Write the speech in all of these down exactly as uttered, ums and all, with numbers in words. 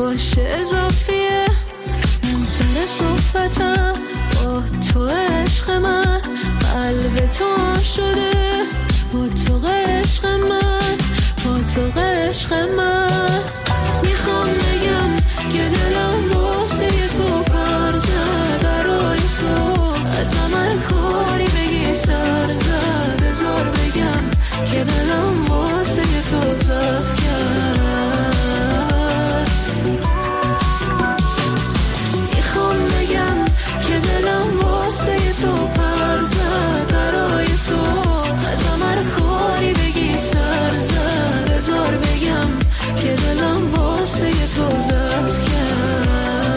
باشه اضافیه. من سر صحبتم با تو عشق من، قلب تو شده با تو عشق من، با تو عشق من. میخوام بگم که دلم واسه تو پر زد، برای تو ازم هر کاری بگی سر زد. بذار بگم که دلم واسه تو زد کرد. میخوام بگم که دلم واسه تو پر زد، برای تو ازم هر کاری بگی سر زد. بذار بگم که دلم واسه تو زد کرد.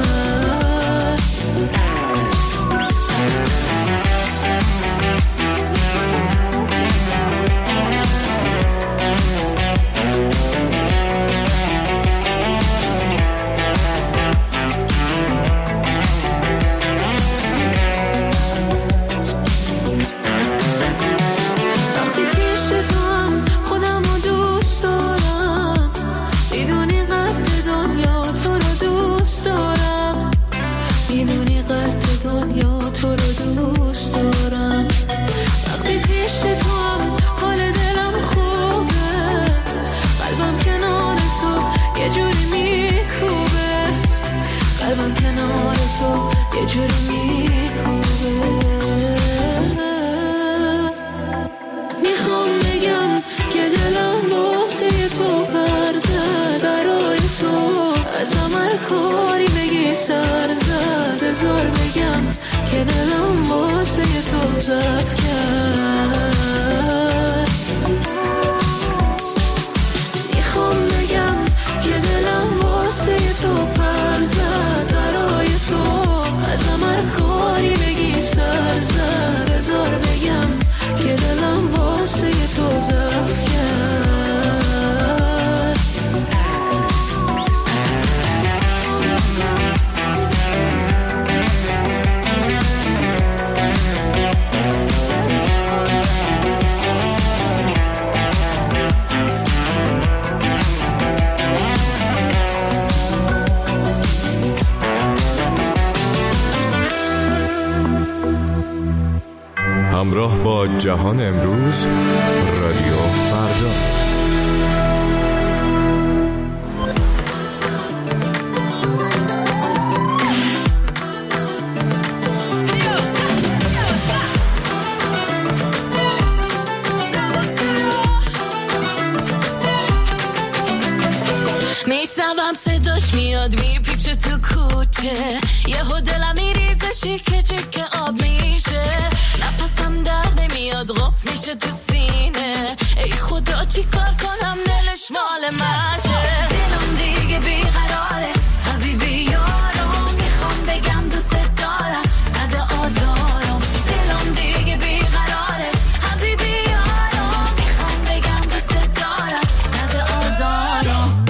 بذار بگم که دلم واسه تو زد کرد. میخوام بگم که دلم واسه تو پر زد، برای تو ازم هر کاری بگی سر زد. بذار بگم که دلم واسه تو زد کرد. همراه با جهان امروز، رادیو فردا. میشنوم صداش میاد میپیچه تو کوچه، یهو دلم میریزه چیکه چیکه آب میشه، نفسم در نمیاد قف میشه تو سینه. ای خدا چی کار کنم دلش مال منشه، دلم دیگه بیقراره حبیبی یارم، میخوام بگم دوست دارم نده آزارم. دلم دیگه بیقراره حبیبی یارم، میخوام بگم دوست دارم نده آزارم.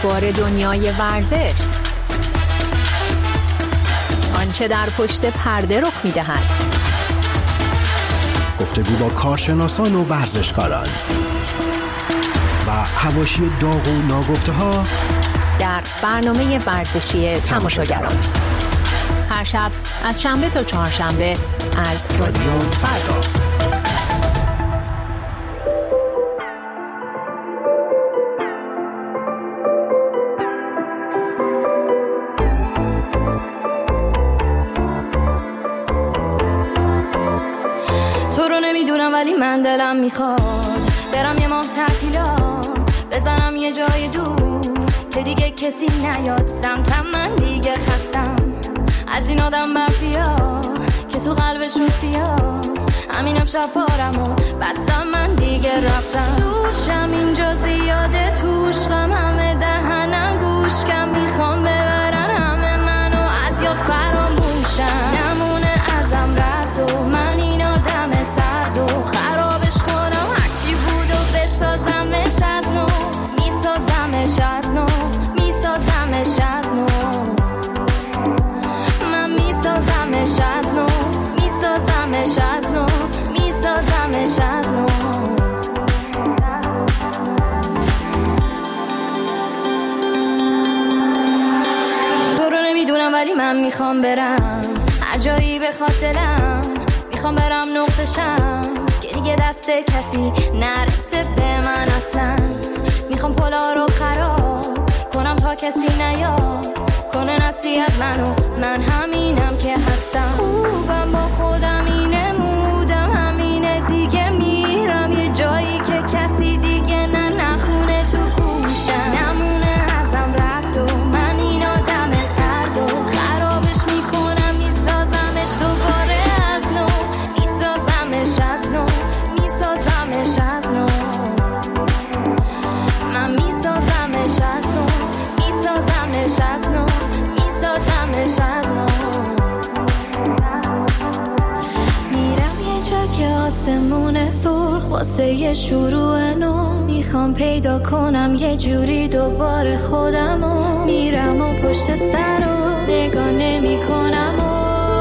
اخبار دنیای ورزش، آنچه در پشت پرده رخ می‌دهد، گفتگو با کارشناسان و ورزشکاران و حواشی داغ و ناگفته‌ها در برنامه ورزشی تماشاگران. هر شب از شنبه تا چهارشنبه از رادیو فردا. تو رو نمیدونم ولی من دلم میخواد برم یه ماه تعطیلات، بزنم یه جای دور که دیگه کسی نیاد سمتم. من دیگه خستم از این آدم مافیا که تو قلبشون سیاست. همینم شب پارم و بستم، من دیگه رفتم. دوشم اینجا زیاده، توش غم همه دهنم گوش کم، میخوام ببرن همه منو از یاد فراموشم. نمونه ازم رد و من این آدم سرد و خرابش کنم، هرچی بود و بسازمش از نو، میسازمش از نو، میسازمش از نو، من میسازمش از نو، میسازمش از نو، میسازمش از نو. تو رو نمیدونم ولی من میخوام برم هر جایی بخواد دلم، میخوام برم نقطشم که دیگه دست کسی نرسه به من اصلا. میخوام پلا رو خراب کنم تا کسی نیاد کنه نصیحت منو، من همینم که هستم. خوبم با خودم اینه، مودم همینه دیگه، میرم یه جایی که کسی دیگه نه نخونه تو گوشم. نمونه ازم رد و من این آدم سرد و خرابش میکنم، میسازمش دوباره از نو، میسازمش از نو، میسازمش از نو، من میسازمش از نو، میسازمش از نو، میسازمش از نو. میرم یه جا که آسمون سرخ واسه یه شروع نو، میخوام پیدا کنم یه جوری دوباره خودمو. میرم و پشت سر و نگاه نمی کنم و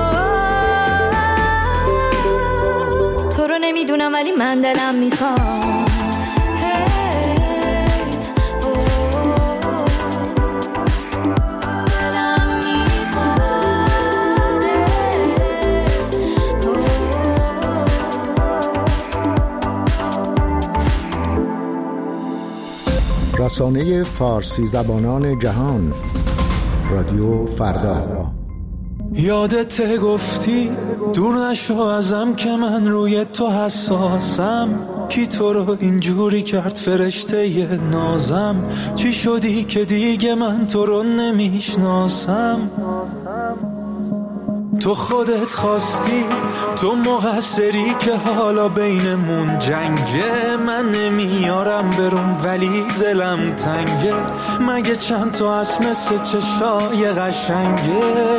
تو رو نمیدونم ولی من دلم میخوام. رسانه فارسی زبانان جهان، رادیو فردا. یادت گفتی دور نشو ازم که من روی تو حساسم، کی تو رو اینجوری کرد فرشته ی نازم، چی شدی که دیگه من تو رو نمیشناسم. تو خودت خواستی، تو مقصری که حالا بینمون جنگه. من نمیارم برم ولی دلم تنگه، مگه چند تا از مثل چشای قشنگه.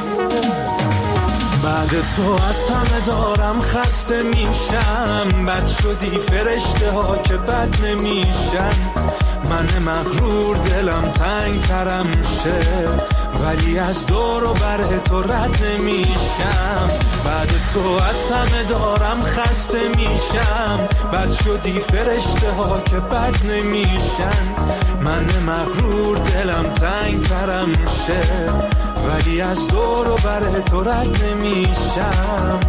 بعد تو از همه دارم خسته میشم، بد شدی فرشته ها که بد نمیشن. من مغرور دلم تنگ ترم شه، ولی از دور و بر تو رد نمیشم. بعد تو از همه دارم خسته میشم، بد شدی فرشته ها که بد نمیشن. من مغرور دلم تنگ ترم شه، ولی از دور و بر تو رد نمیشم.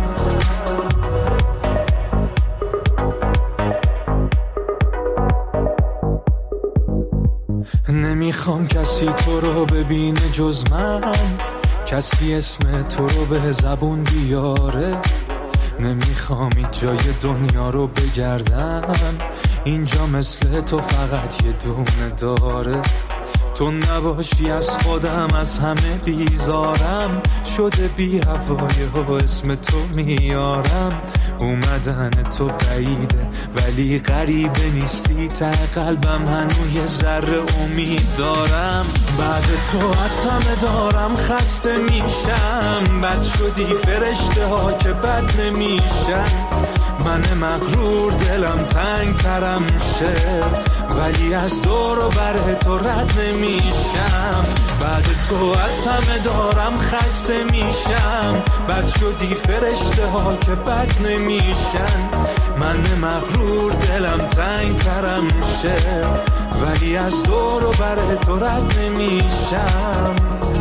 نمیخوام کسی تو رو ببینه جز من، کسی اسم تو رو به زبون بیاره. نمیخوام این جای دنیا رو بگردم، اینجا مثل تو فقط یه دونه داره. تو نباشی از خودم از همه بیزارم، شده بی هوای و اسم تو میارم. اومدن تو بعیده ولی غریبه نیستی، ته قلبم هنوز یه ذره امید دارم. بعد تو از همه دارم خسته میشم، بد شدی فرشته ها که بد نمیشن. من مغرور دلم تنگ ترم شه، ولی از دور و بر تو رد نمیشم. بعد تو از همه دارم خسته میشم. بد شدی فرشته ها که بد نمیشن. من مغرور دلم تنگ ترم شه، ولی از دور و بر تو رد نمیشم.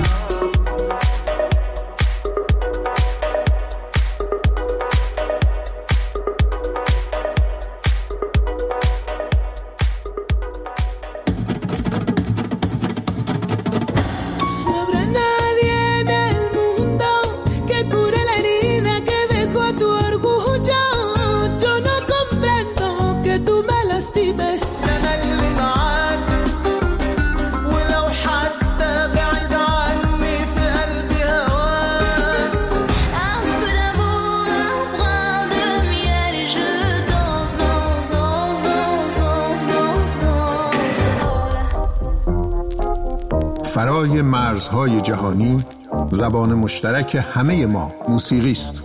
فرای مرزهای جهانی زبان مشترک همه ما موسیقی است.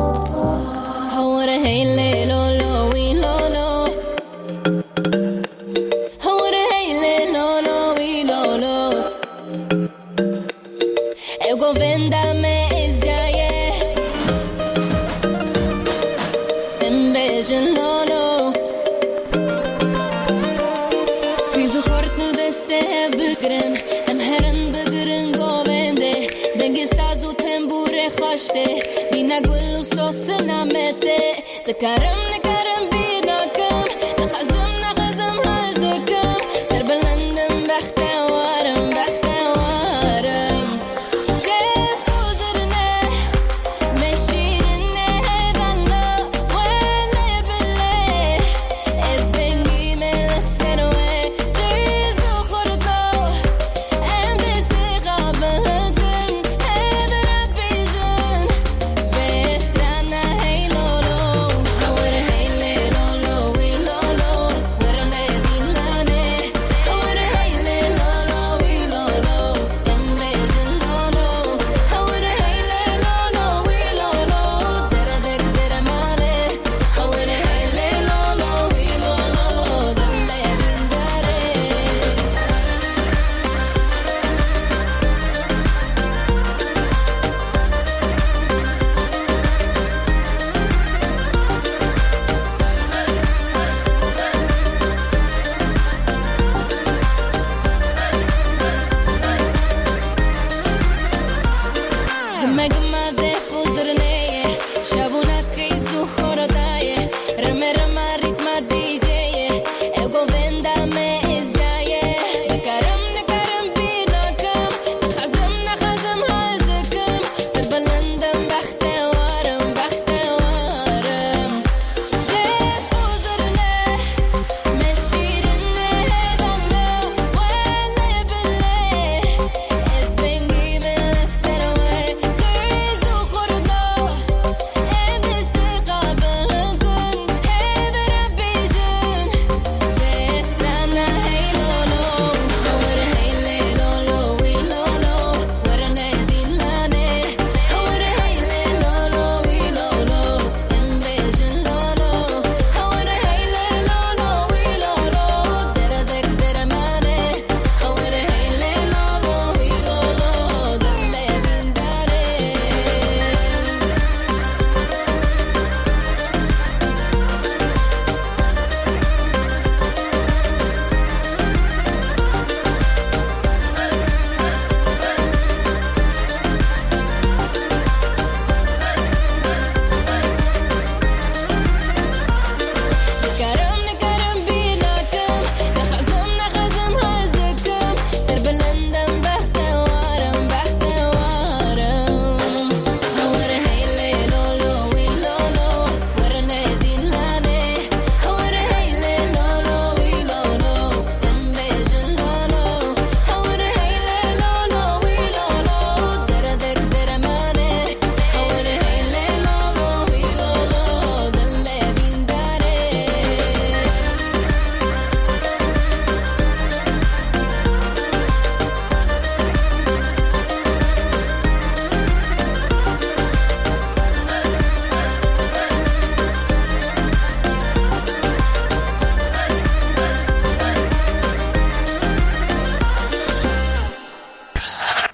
نکرم نکرم بی نکم نخزم نخزم هاش دکم سر بلندم بختوارم بختوارم شف وزرنه مشيرنه هدلا ولا بالله از بنگی من سنوه جیزو خردو ام دستی قابلت کن هد ربی جن بسترانه هیلولو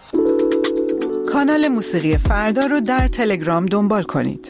کانال موسیقی فردا رو در تلگرام دنبال کنید.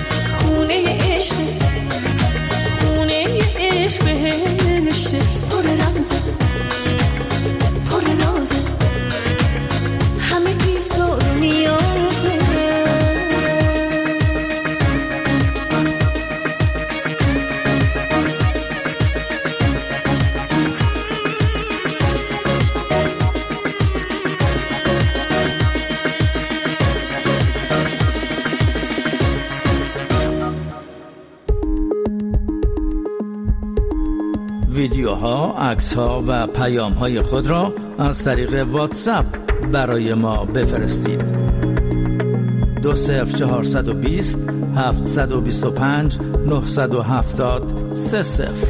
عشق بهشته پر ویدیوها، عکس‌ها و پیام‌های خود را از طریق واتساپ برای ما بفرستید. دو صفر چهارصد و بیست هفتصد و بیست و پنج نهصد و هفتاد سه صفر.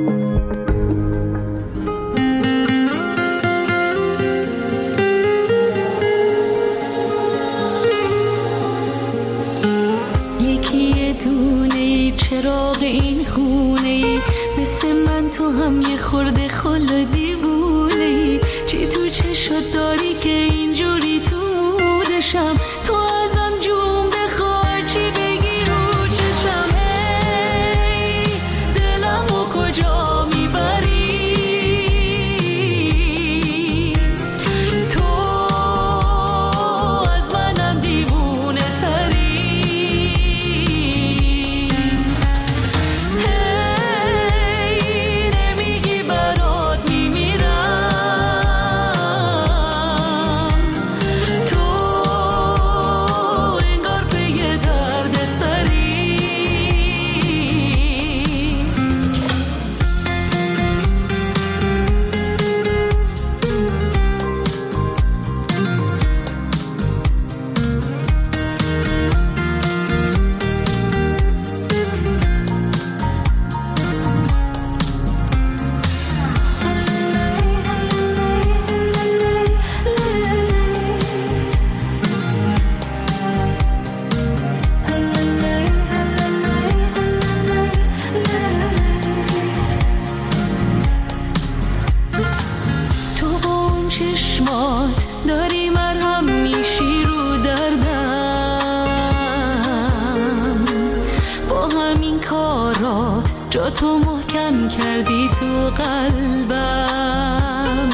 یکی دونه چراغ این خونه، مثل من تو هم یه خورده خل دیوونه، چی تو چشات داری که اینجوری تو مودشم، تو ازم جون بخواه چی بگی رو چشم. ای دلمو کجا میبری، تو از منم دیوونه تری. هی نمیگی برات میمیرم، تو انگار پی درد سری. تو با اون چشمات داری مرهم میشی رو دردم، با همین کارات جا تو محکم کردی تو قلبم.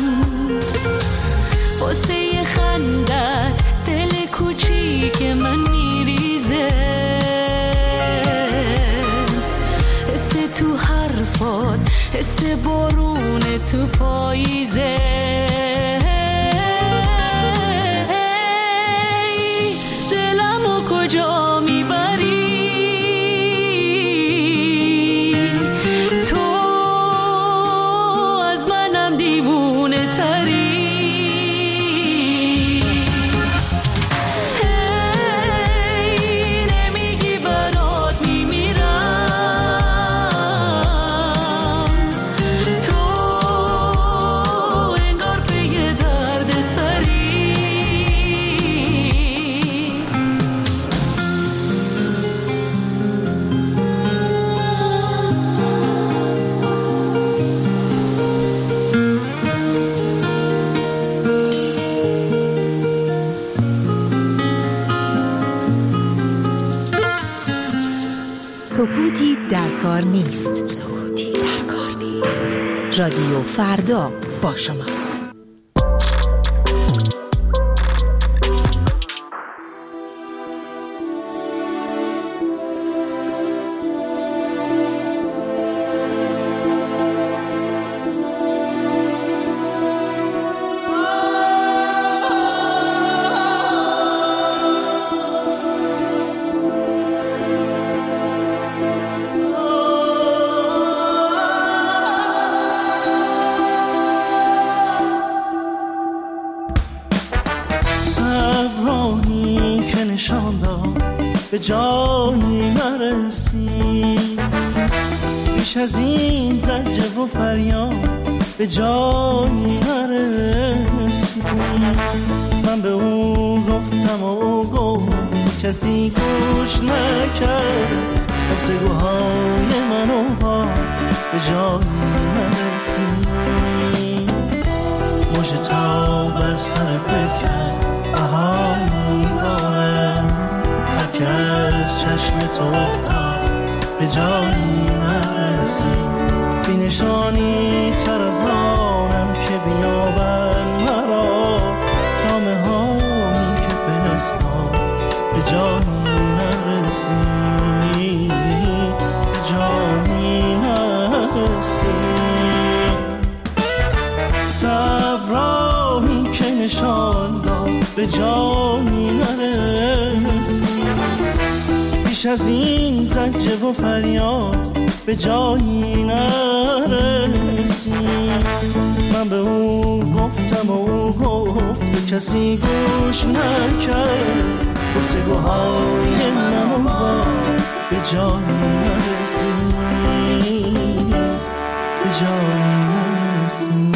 واسه خندت دل کوچیک من میریزه، حس تو حرفات حس بارون تو پاییزه. ای دلمو کجا میبری، تو از منم دیوونه تری. هی نمیگی برات میمیرم، تو انگار پی درد سری. سکوتی در کار نیست. سکوتی در کار نیست. رادیو فردا با شماست. به جایی نرسی، بیش از این زجه و فریاد به جایی نرسی. من به او گفتم و او گفت، کسی گوش نکرد. گفتگوهای من و با به جایی نرسی. مژه تا بر سر بکرد بهایی دارم، که از چشم تو افتاد به جایی نرسی. بی نشانی تر از آنم که بیابن مرا، نامه هایی که فرستاد به جایی نرسی. به جایی نرسی. صبرایی که نشان داد به جایی نرسی. بیش از این زجه و فریاد به جایی نرسی. من به او گفتم و او گفت کسی گوش نکرد. گفتگوهای من و با به جایی نرسی، به جایی نرسی.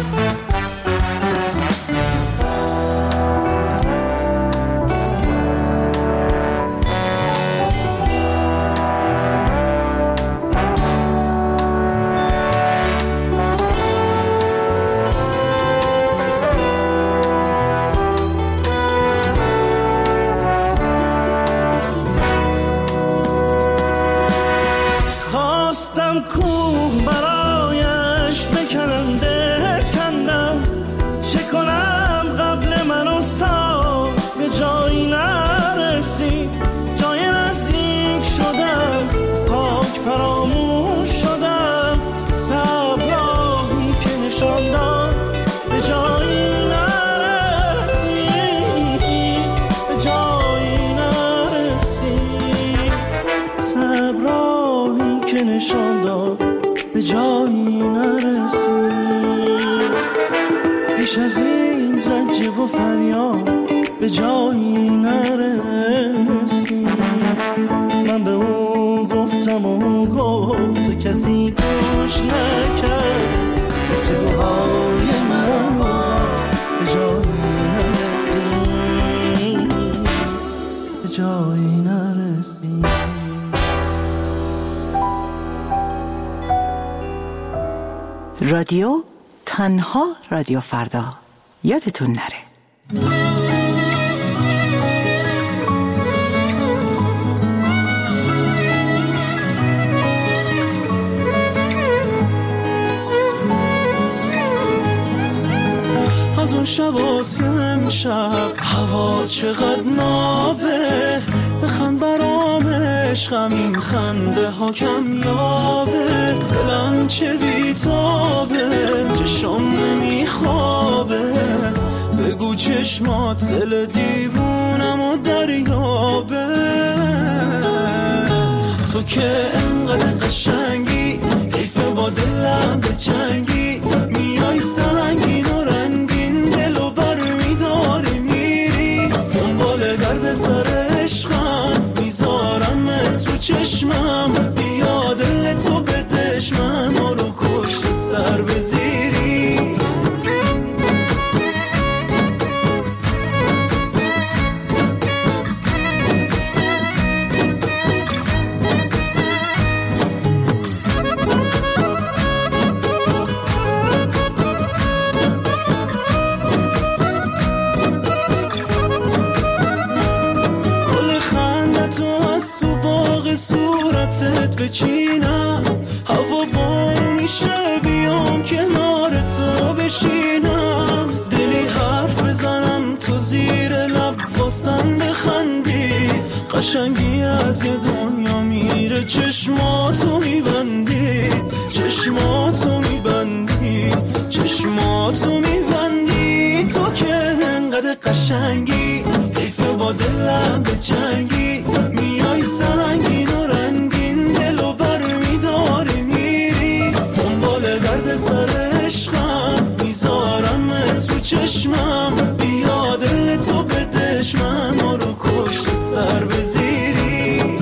بیش از این زجه و فریاد به جایی نرسی. من به او گفتم و او گفت و کسی گوش نکرد. گفتگوهای من به جایی نرسی، به جایی نرسی. رادیو تنها رادیو فردا، یادتون نره. از اون شب آسیم شب هوا چقدر نابه، بخند برام عشقم این خنده ها کم یابه. دلم چه بیتابه چشم نمیخوابه، بگو چشمات دل دیوونم و دریابه. تو که انقدر قشنگی حیفه با دلم به جنگی، میای سنگین و رنگین دلو بر میداری میری. دنبال درد سر عشقم میذارمت رو چشمم، بیا دل تو بدش من رو کشت سر بزیری. صورتت بچینم، هوا بارون میشه بیام کنار تو بشینم. دلی حرف بزنم تو زیر لب واسم بخندی، قشنگی از یه دنیا میره چشماتو میبندی، چشماتو میبندی، چشماتو میبندی. تو که انقدر قشنگی حیفه با دلم به جنگی، میای سنگین و رنگین دلو بر میداری میری. دنبال درد سر عشقم میذارمت رو چشمم، بیا دل تو بدش من رو کشت سر بزیری.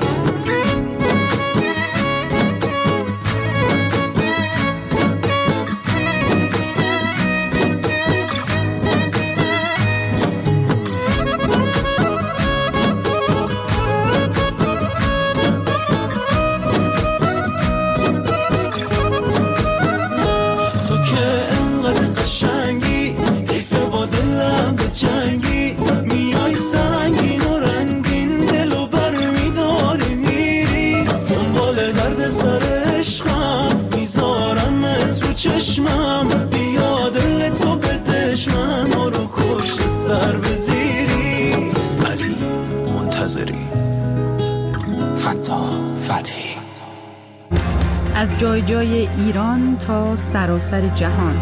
جنگی میای سنگین و رنگین دلو بر میداری میری. دنبال درد سر عشقم میذارمت رو چشمم، بیا دل تو بدش من رو کشت سر بزیری. علی منتظری، فتا فتحی. از جای جای ایران تا سراسر جهان،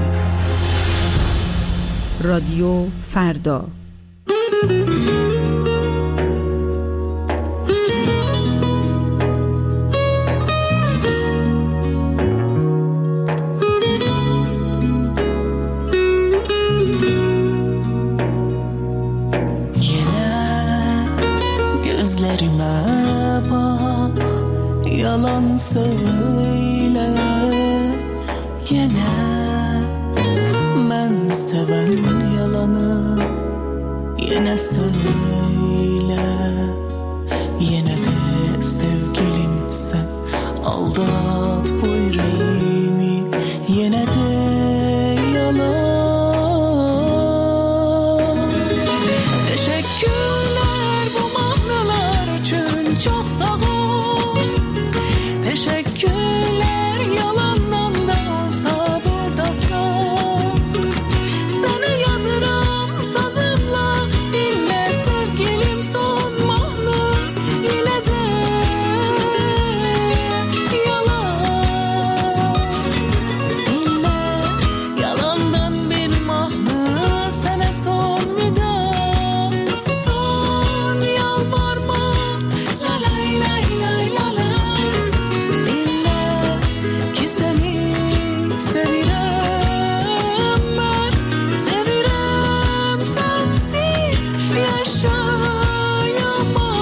رادیو فردا. seven yalanı yine söyle. Yine de sevgilim sen aldat bu yüreğimi. Yine de yalan. Teşekkürler bu mahnalar için çok sağ ol. Teşekkürler yalandan da olsa buradasın. Seni yazırım sazımla dinle sevgilim son mahna. Yine de yalan. Dinle yalandan bir mahna sana son vida. Son yalvarma la lay lay lay la lay. Dinle ki seni sevirem ben. Sevirem sensiz yaşayamam.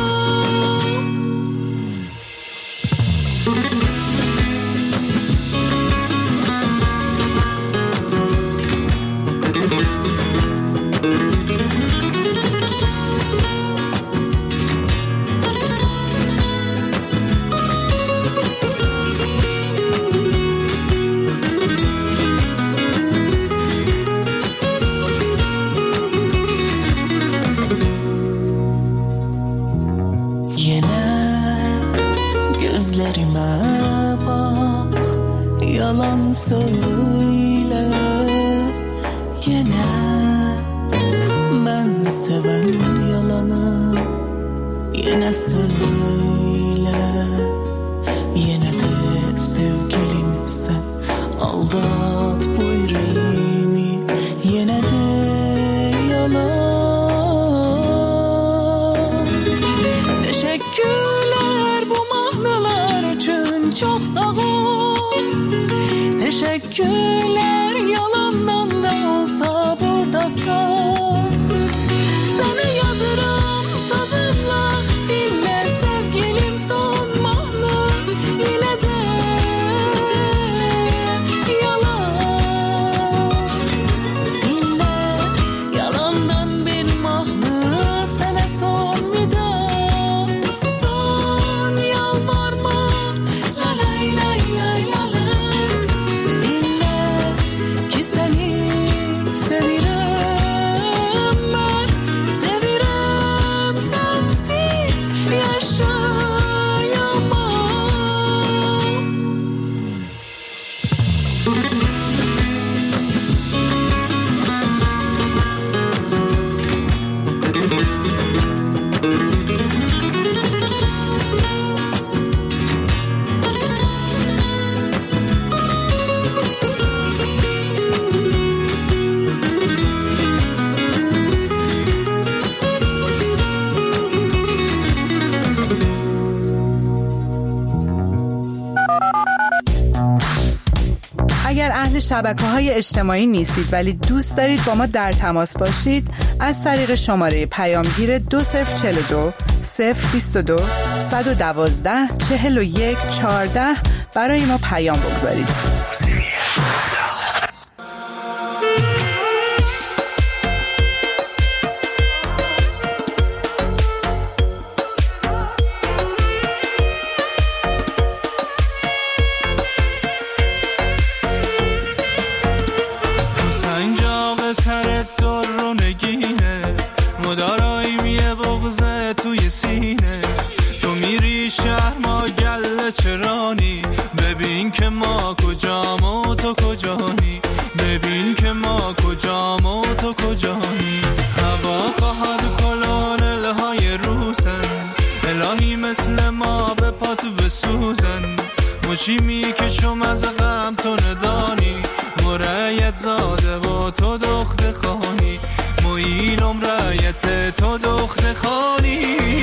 Yine gözlerime bak, yalan söyle. Yine ben seven yalanı yine söyle. Yine de sevgilim sen aldat bu yüreğimi. Yine de yalan. Teşekkürler bu mahnalar için çok sağ ol. Teşekkürler yalandan da olsa buradasın. Seni yazırım sazımla dinle sevgilim son mahna. Yine de yalan. Dinle yalandan bir mahna sana son vida. Son yalvarma la lay lay lay la lay. Dinle ki seni sevirem ben. Sevirem sensiz yaşayamam. اگر اهل شبکه‌های اجتماعی نیستید ولی دوست دارید با ما در تماس باشید، از طریق شماره پیامگیر دو صفر چهل و دو صفر بیست و دو صد و دوازده چهل و یک چهارده برای ما پیام بگذارید. سنجاق سرت در رو نگینه، مداراییم یه بغزه توی سینه. تو میری شهر ما گله چرانی، ببین که ما کجام و تو کجانی. ببین که ما کجام و تو کجانی. هوا خواهد کلونلهای روسن، الهی مثل ما به پاتو بسوزن. مچی میکشم از غم تو ندانی، مرایت زاده و تو دخت خانی. مویلم رایت تو دخت خانی.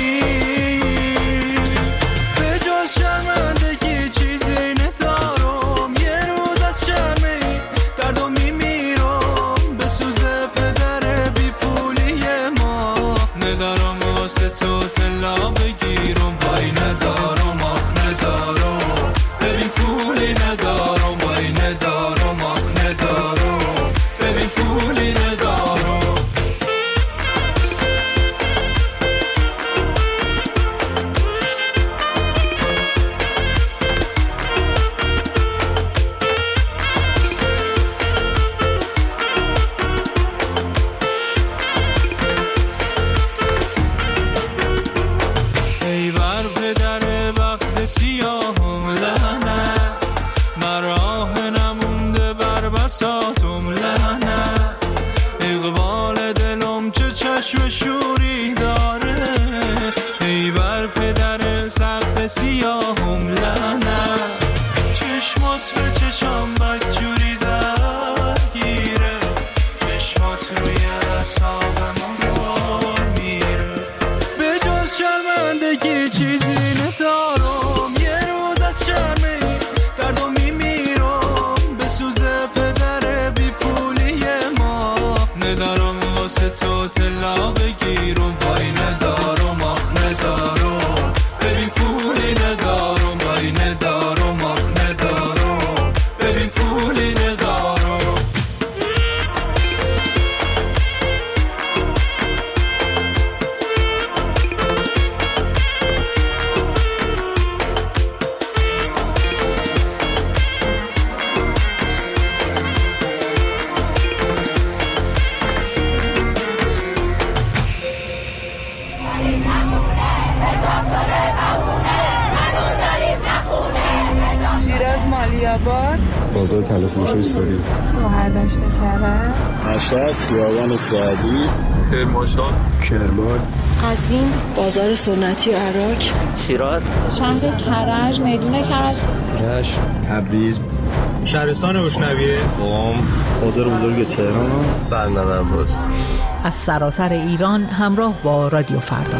به جز شرمندگی چیزی ندارم، یه روز از شرمی دردو میمیرم. به سوز پدر بی پولی ما ندارم واسه تو طلا بگیرم. وای ندارم آخ ندارم، ببین پولی ندارم. وای ندارم آخ ندارم، ببین پولی توم لعنت. اقبال دلم چه چشم شوری داره، ای بر پدر سقف سیاهم لعنت. چشمات به چشم بدجوری درگیره، چشمات روی اعصابم بار میره. به جز شرمندگی چیزی ندارم، یه روز از شرم دردم میمیرم. به سوز پدر بی پولی ما ندارم واسه تو طلا بگیرم. وای ندارم آخ ندارم، ببین پولی ندارم. وای ندارم آخ ندارم، ببین پولی ندارم. شیراز مالیاباد، بازار تلفروشی سوری، شهردشت کرد، مشهد، خیابان سعدی، کرمانشاه، کرمان، قزوین، بازار سنتی عراق، شیراز، شهر کرج، میدون کرج، رشت، تبریز، شهرستان اشنویه، قم، بازار بزرگ تهران، بندر عباس. از سراسر ایران همراه با رادیو فردا.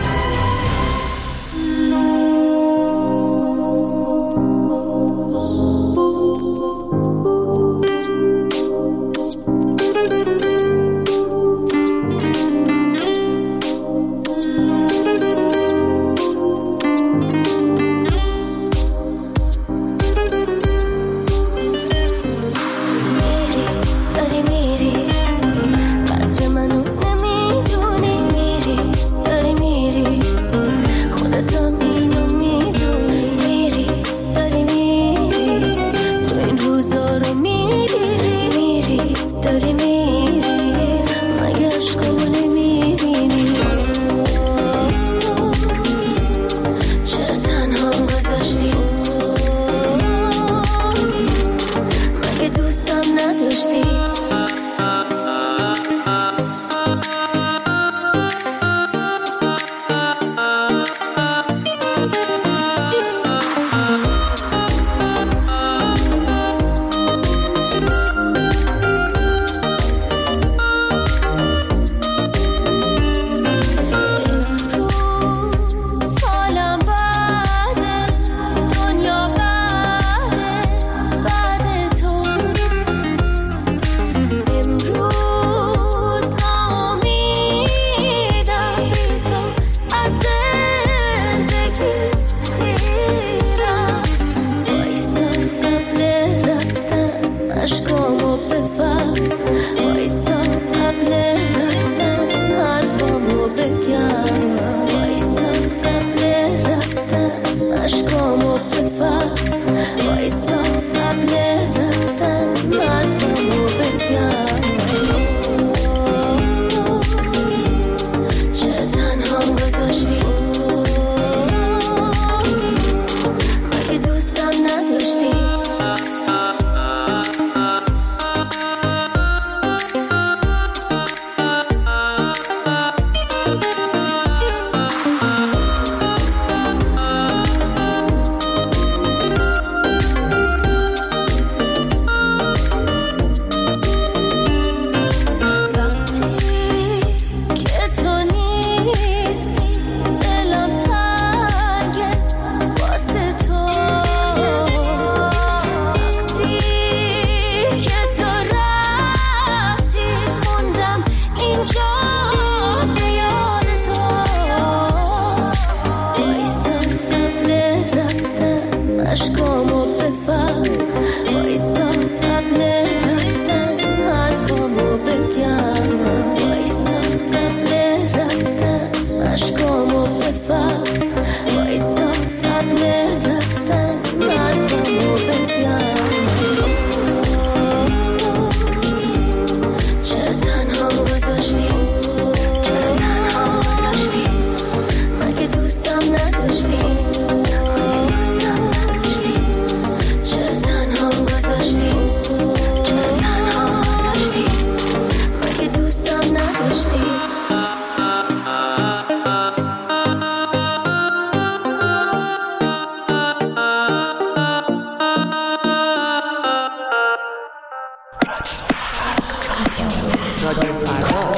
رادیو فردا.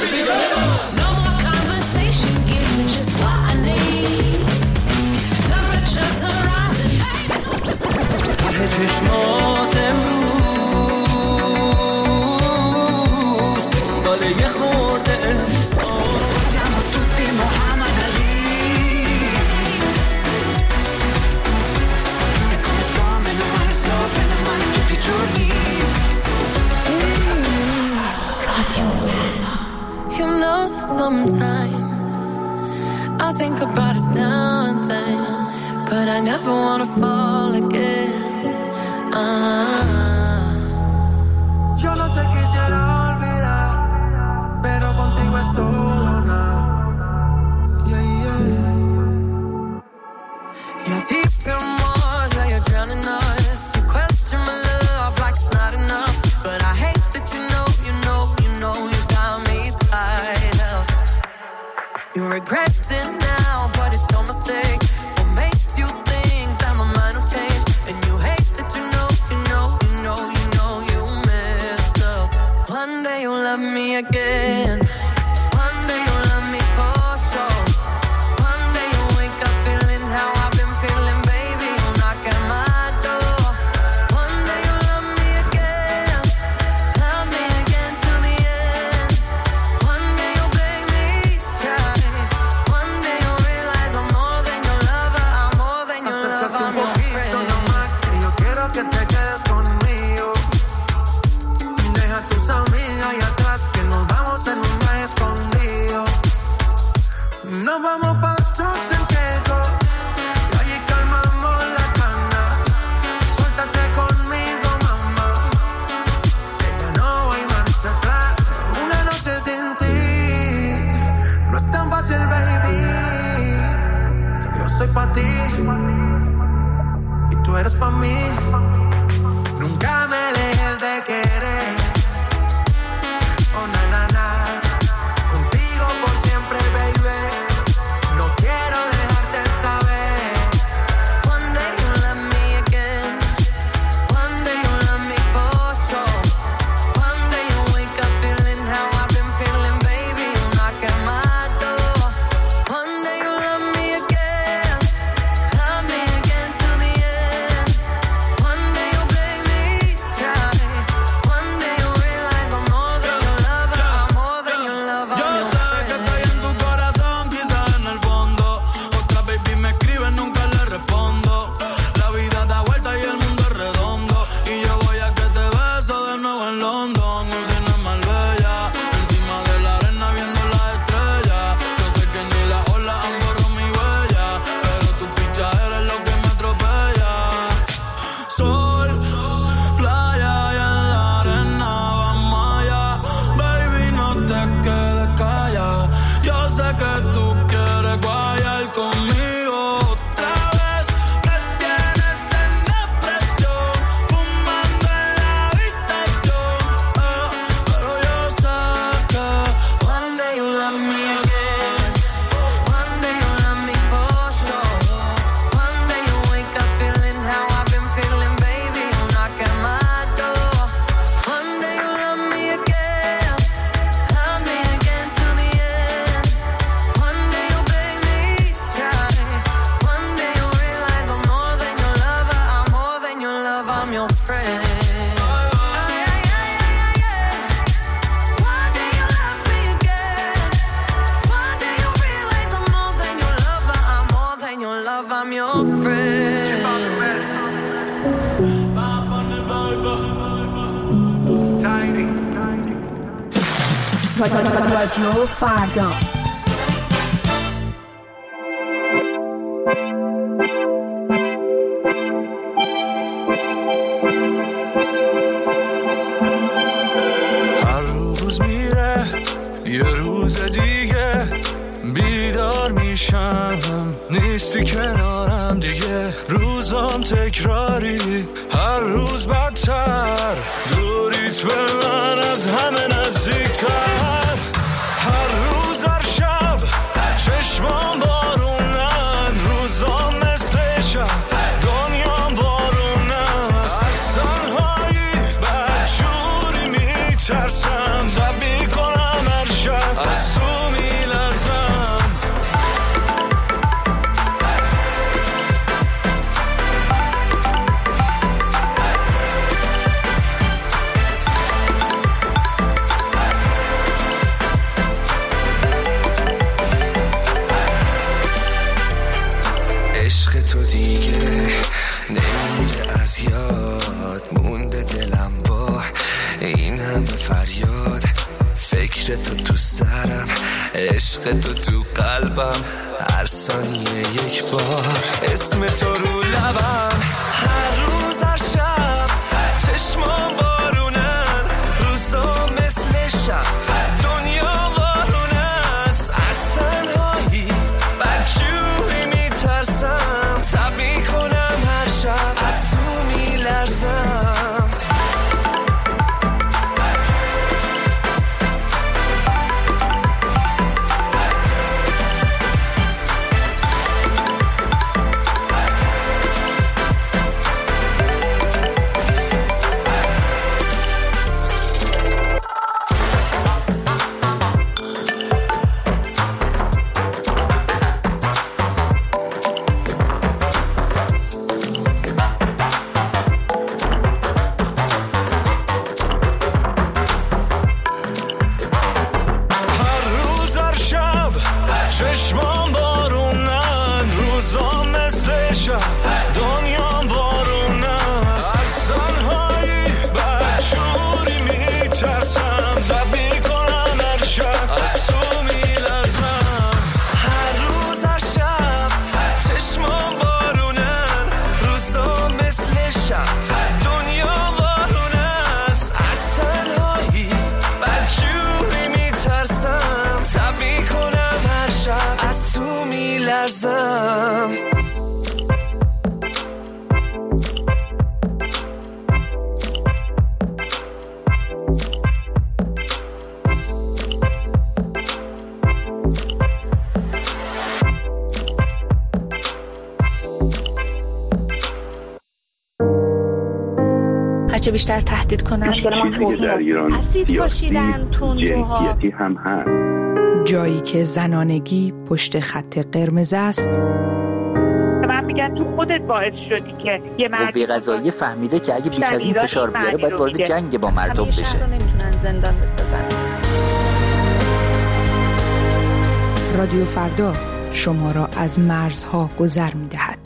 چشمات امروز داره یه خورده siamo tutti Muhammad Ali e come sto meno male sto bene male tutti i giorni. You know that sometimes I think about us now and then, but I never wanna fall again. Ah. Yo no te quisiera olvidar, pero contigo es todo now. Yeah, yeah. You're deep in water, you're drowning us. You question my love like it's not enough, but I hate that you know, you know, you know you got me tied up. You regret it now, but it's your mistake. What makes you think that my mind will change? And you hate that you know, you know, you know, you know you messed up. One day you'll love me again. One day you'll love me for sure. One day you'll wake up feeling how I've been feeling, baby. You'll knock at my door. One day you'll love me again. Love me again till the end. One day you'll beg me to try. One day you'll realize I'm more than your lover. I'm more than your lover. I'm your friend. Que te quedes conmigo. Deja tus amigas y atrás que nos vamos en un viaje escondido. Nos vamos pa' trucks en Quecos y allí calmamos las ganas. Suéltate conmigo, mamá, que ya no hay marcha atrás. Una noche sin ti no es tan fácil, baby. Yo soy pa' ti y tú eres pa' mí. Nunca me dejes de querer. Oh, na, na, na. Contigo por siempre, baby. No quiero dejarte esta vez. One day you'll love me again. One day you'll love me for sure. One day you'll wake up feeling how I've been feeling, baby. You'll knock at my door. One day you'll love me again. Love me again till the end. One day you'll beg me to try. One day you'll realize I'm more than your lover. I'm more than your lover. I'm Yo your sé que friend. estoy en tu corazón, quizás en el fondo. Otra baby me escribe, nunca le respondo. La vida da vuelta y el mundo es redondo. Y yo voy a que te beso de nuevo en London. Una más bella, encima de la arena viendo las estrellas. Yo sé que ni la ola han borrado mi huella, pero tu picha eres lo que me atropella. Sol, playa y en la arena vamos allá. Baby, no te quedes callada. Yo sé que tú quieres guayar conmigo otra vez. Me tienes en depresión, fumando en la habitación. Oh, pero yo sé que One day you'll love me again. One day you'll love me for sure. One day you'll wake up feeling how I've been feeling, baby. You'll knock at my door. One day you'll love me again. Love me again till the end. One day you'll beg me to try. One day you'll realize I'm more than your lover. I'm more than your lover. I'm your friend. One day you'll love me again. One day you'll realize I'm more than your lover. I'm more than your lover. I'm your friend. رادیو فردا. هر روز میره یه روز دیگه، بیدار میشم نیستی کنارم دیگه. روزام تکراری، هر روز بدتر، دوریت به من از همه نزدیکتر. هر روز هر شب چشمام بارونن، روزام مثل شب دنیام بارونن. از تنهایی بدجوری میترسم، فریاد، فکر تو تو سرم، عشق تو تو قلبم، هر ثانیه یک بار اسم تو رو لبم. هر روز هر شب چشمام بارونن، روزا مثل شب دنیا وارون است. از تنهایی بدجوری میترسم، تب میکنم هر شب از تو میلرزم. چشمام بارونن، روزا مثل شب دنیام وارون است. از تنهایی بدجوری میترسم، تب میکنم هر شب از تو میلرزم. هر روز هر شب چشمام بارونن، روزا مثل شب دنیا وارون است. از تنهایی بدجوری میترسم، تب میکنم از تو میلرزم. هرچه بیشتر تهدید کنن چیزی که در ایران سیاسی جنسیتی هم هست. جایی که زنانگی پشت خط قرمز است. من میگم تو خودت باعث شدی که یه مردی قوه قضاییه فهمیده که اگه بیش از این فشار بیاره باید وارد جنگ با مردم بشه. همیشه رو نمیتونن زندان بسازن. رادیو فردا شما را از مرزها گذر میدهد.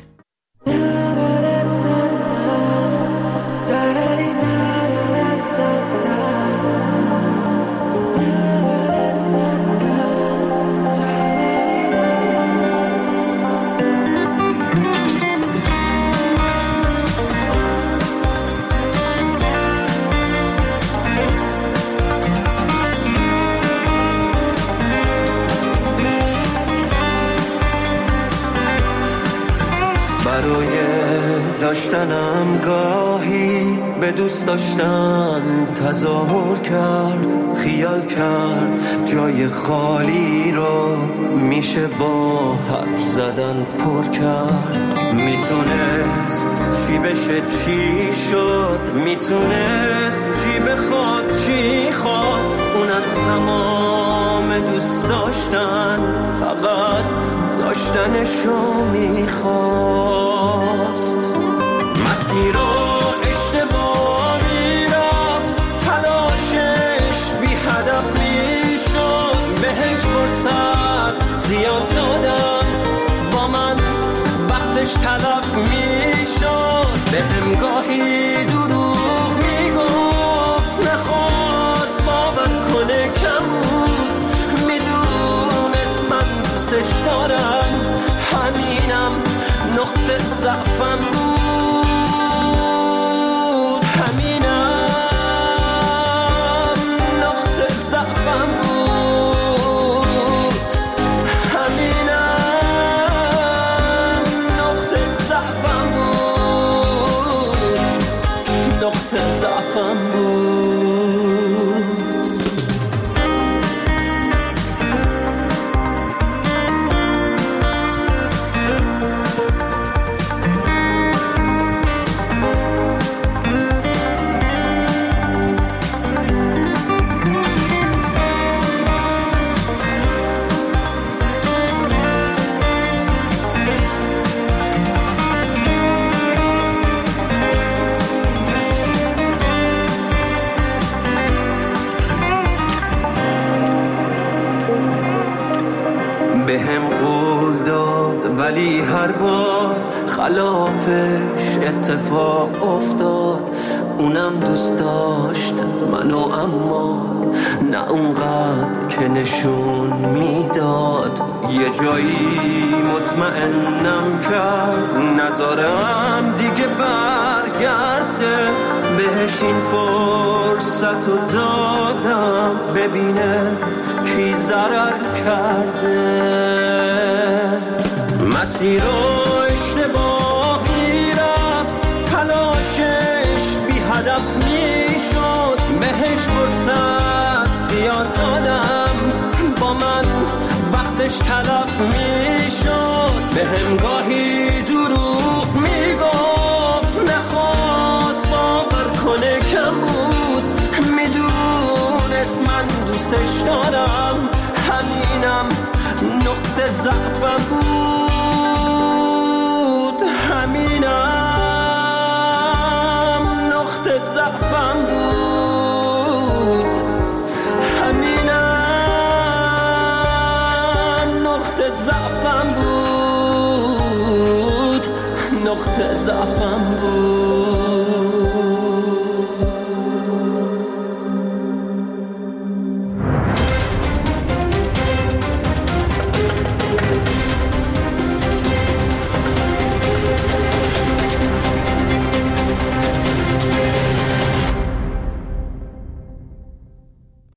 برای داشتنم گاهی به دوست داشتن تظاهر کرد، خیال کرد جای خالی رو میشه با حرف زدن پر کرد. میتونست چی بشه چی شد، میتونست چی بخواد چی خواست. اون از تمام دوست داشتن فقط داشتنشو میخواست. مسیر رو اشتباه میرفت، تلاشش بی هدف میشد. بهش فرصت زیاد دادم، با من وقتش تلف میشد. به هم گاهی دروغ میگفت، نخواست باور کنه کم بود. میدونست من دوستش دارم، همینم نقطه ضعفم بود. همینم نقطه ضعفم بود. همینم نقطه ضعفم بود. نقطه ضعفم بود. به هم قول داد ولی هر بار خلافش اتفاق افتاد. اونم دوست داشت منو، اما نه اونقدر که نشون میداد. یه جایی مطمئنم کرد نذارم دیگه برگرده، بهش این فرصت رو دادم ببینه کی ضرر کرده. مسیر رو اشتباهی رفت، تلاشش بی هدف میشد، بهش فرصت زیاد دادم با من وقتش تلف میشد. به همگاهی دروغ میگفت، نخواست باور کنه کم بود، میدونست من دوستش دارم، همینم نقطه ضعفم بود، همینم نقطه ضعفم بود، همینم نقطه ضعفم بود، نقطه ضعفم بود.